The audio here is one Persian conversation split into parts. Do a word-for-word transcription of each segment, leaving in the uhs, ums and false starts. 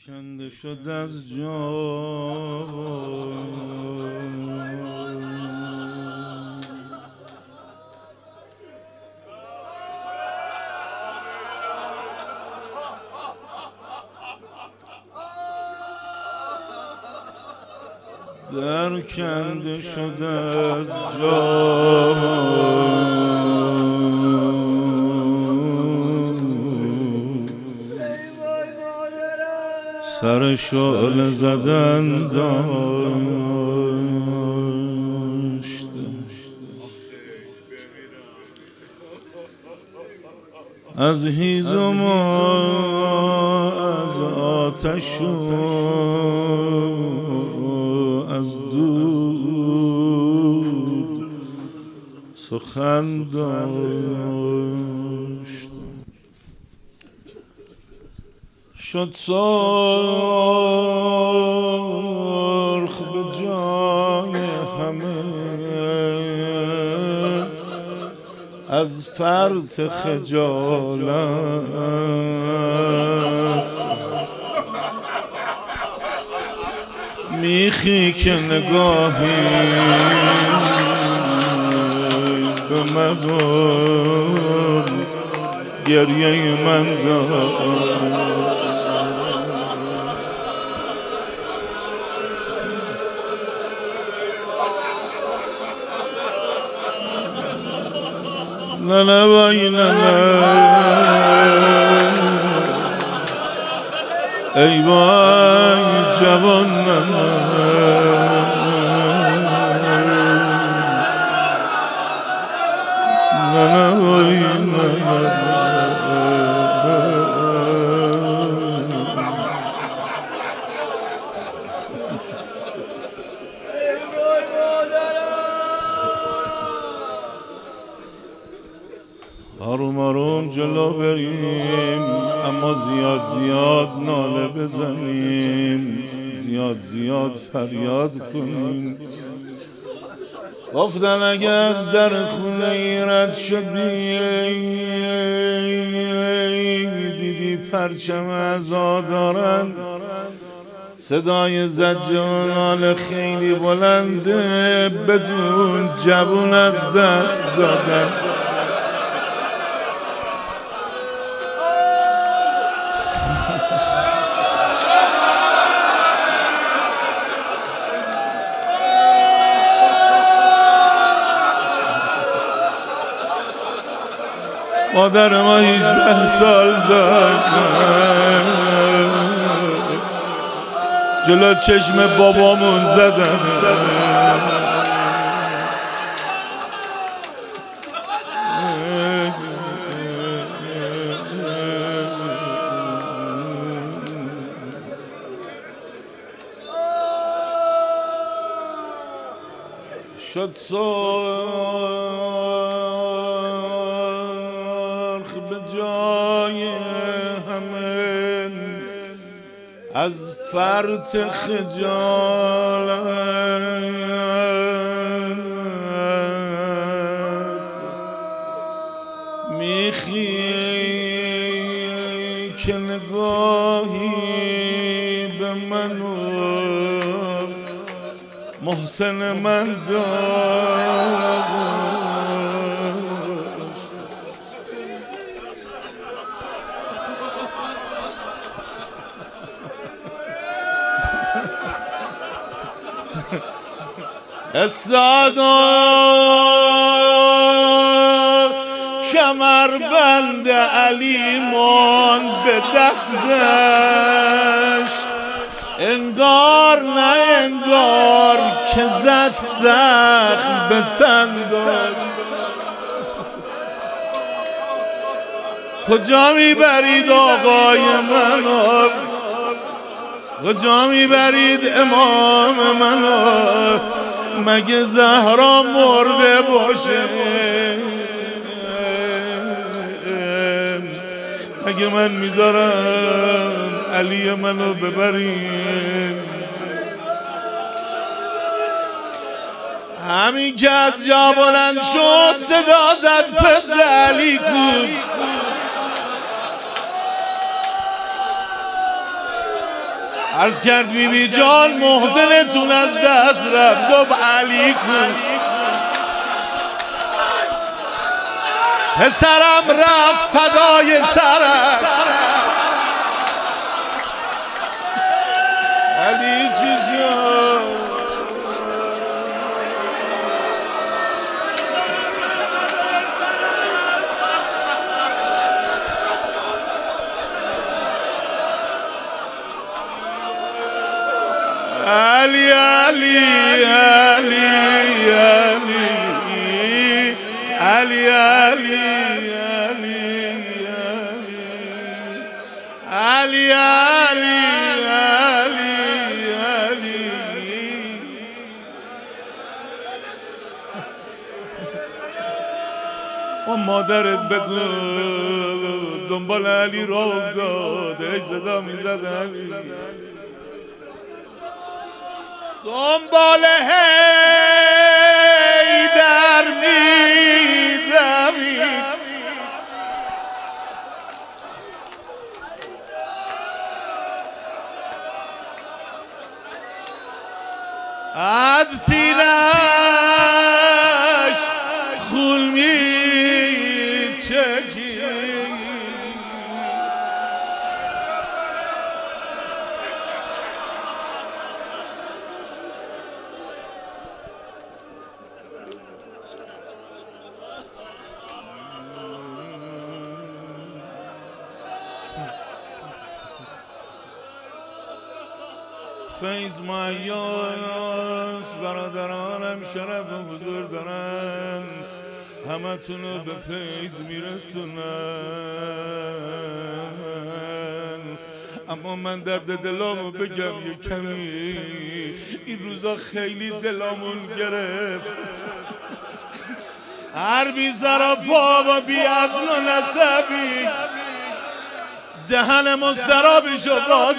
کنده شد از جای در کنده شد از جای سر شعله زدن داشت از هیزم و از آتش و از دود سخن داشت شد سرخ به جای همه از فرط خجالت میخی که نگاهی به من گریه من داشت نه نه وای نه نه ای وای جوان نه نه نه وای نه آروم آروم جلو بریم اما زیاد زیاد ناله بزنیم زیاد زیاد فریاد کنیم گفتن اگه از در خونه ای رد شدی دیدی پرچم عزا دارن صدای زجر و ناله خیلی بلنده بدون جوون از دست دادن مادر ما هجده سال داشت جلو چشم بابامون زدن شد سرخ به جای همه از فرط خجالت میخی که نگاهی به من و محسن من داشت استاد و کمربند علی ماند به دستش انگار نه انگار که زد زخم به تن داشت کجا میبرید آقای منو کجا میبرید امام منو مگه زهرا مرده باشه مگه من میذارم علی منو ببرین همین که از جا بلند شد صدا زد پس علی کو عرض کرد بی بی جان محسنتون از دست رفت، گفت علی کن. پسرم رفت فدای سرش، علی چی شد؟ علی علی علی علی علی علی علی علی علی علی و مادرت بگو دنبال علی را افتاده، صدا میزد علی دنبال حیدر میدوید، از سینه‌اش خون میچکید. فیض معیاس برادرانم شرف و حضور دارن، همه تونو به فیض میرسونن. اما من درد دلامو بگم یه کمی، این روزا خیلی دلامون گرفت. هر بی سر و پا و بی اصل و نسبی دهن مسترابشو باز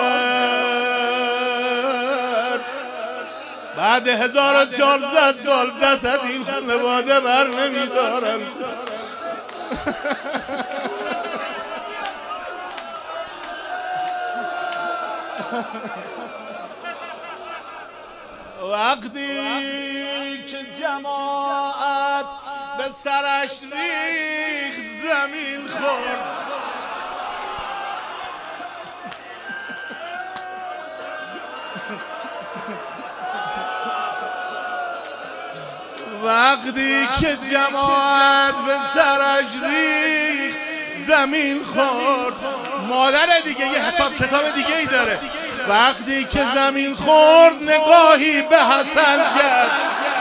کرد. بعد هزار و چهارصد سال دست از این خانواده بر نمیدارن. وقتی که جماعت به سرش ریخت زمین خورد، وقتی که جماعت به سرش ریخت زمین خورد. مادر دیگه یه حساب کتاب دیگه ای داره. وقتی که زمین خورد نگاهی به حسن کرد،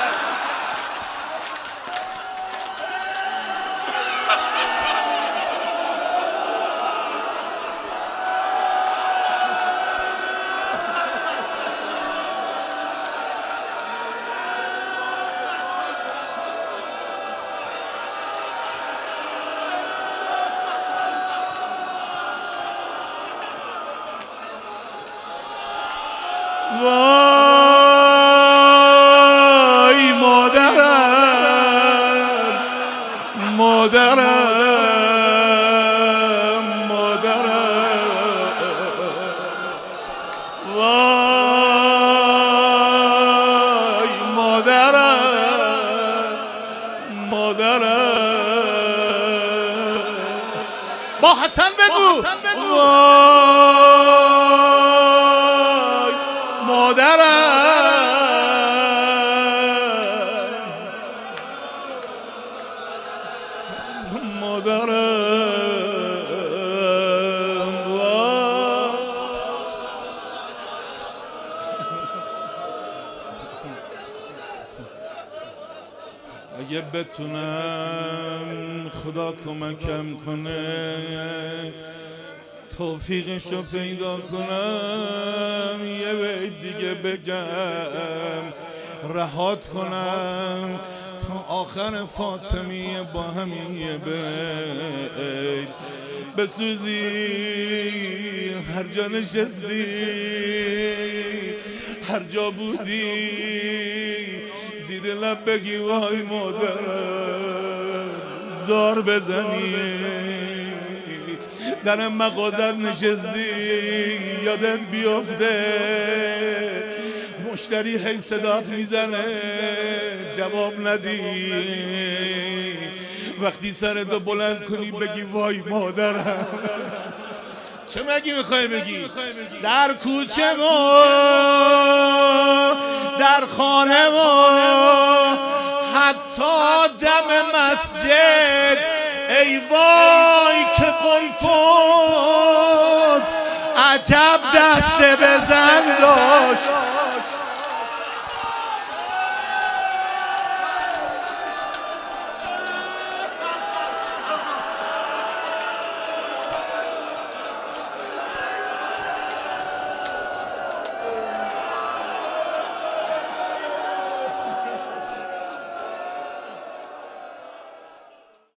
وای مادرم مادرم مادرم، وای مادرم مادرم. با حسن بگو وای مادرم مادرم. اگه بتونم خدا کمکم کنه توفیقشو پیدا کنم، یه بیت دیگه بگم رهات کنم تا آخر فاطمیه با همین یه بیت بسوزی. هر جا نشستی هر جا بودی زیر لب بگی وای مادرم، زار بزنی در مغازت نشستی یادت بیفته مشتری هی صدات میزنه جواب ندی، وقتی سرتو بلند کنی بگی وای مادرم. چه مگی میخوای بگی؟ در کوچه و در خانه و حتی دم مسجد ای وای که قلفوز عجب دست بزن داشت.